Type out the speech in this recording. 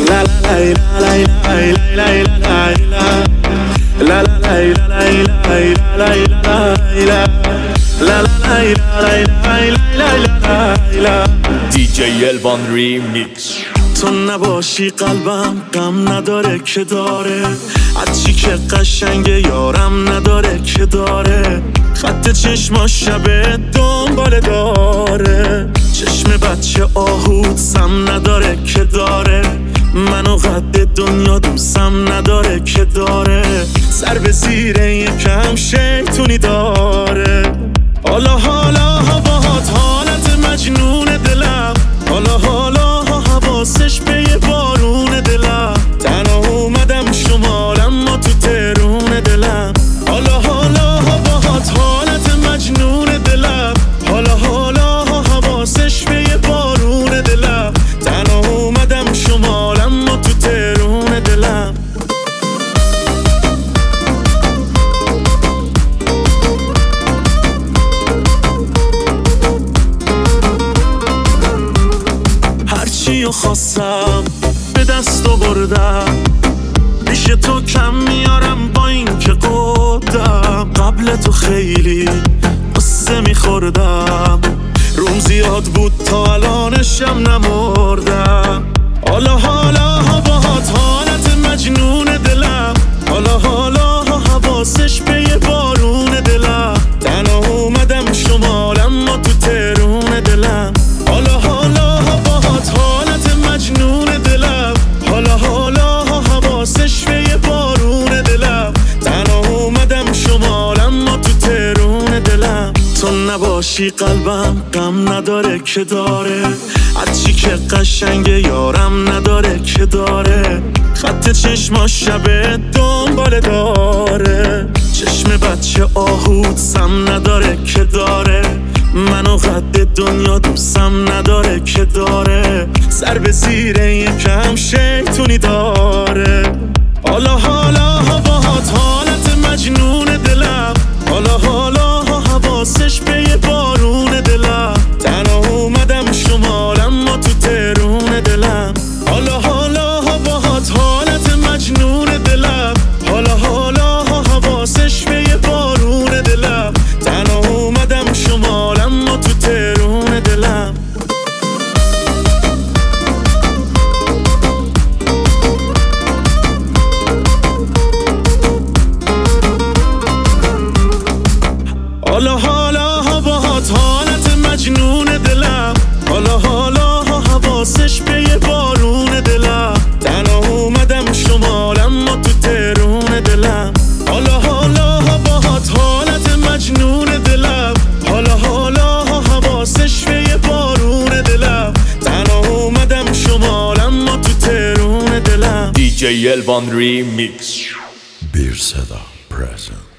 La la la la la la la la la la. DJ Elvan Remix. تو نباشی قلبم غم نداره که داره، هرچی که قشنگه یارم نداره که داره، خط چشماش شبه دنباله داره، چشم بچه آهود سم نداره که داره، منو قد دنیا دوستم نداره که داره، سر به زیر یکم شیطونی داره. حالا باهات حالت مجنون دلم، حالا حواسش به یه بارون دلم، تنها اومدم شمال اما تو ترون دلم. حالا باهات حالت مجنون دلم، حالا حواسش به یه بارون دلم، تنها اومدم شمال اما تو ترون دلم. هرچی خواستم به دست آوردم، پیش تو کم میارم با این که قدم، قبل تو خیلی قصه میخوردم، روم زیاد بود تا الانشم نمردم. حالا باهات حالت مجنون دلم، حالا حواسش به یه بارون دلم، تنها اومدم شمال اما تو ترون دلم. حالا باهات حالت مجنون دلم، حالا حواسش به یه بارون دلم، تنها اومدم شمال اما تو ترون دلم. تو نباشی قلبم غم نداره که داره، هرچی که قشنگه یارم نداره که داره، خط چشماش شبه دنباله داره، چشم بچه آهود سم نداره که داره، منو قد دنیا دوستم نداره که داره، سر به زیر یکم شیطونی داره. حالا باهات حالت مجنون دلم، حالا حواسش به یه بارون دلم، تنها اومدم شمال اما تو ترون دلم. حالا باهات حالت مجنون دلم، حالا حواسش به یه بارون دلم، تنها اومدم شمال اما تو ترون دلم. حالا باهات حالت مجنون دلم، حالا حواسش به یه بارون دلم، تنها اومدم شمال اما تو ترون دلم. حالا باهات حالت مجنون دلم، حالا حواسش به یه بارون دلم، تنها اومدم شمال اما تو ترون دلم. DJ Elvan Remix. Bir Seda present.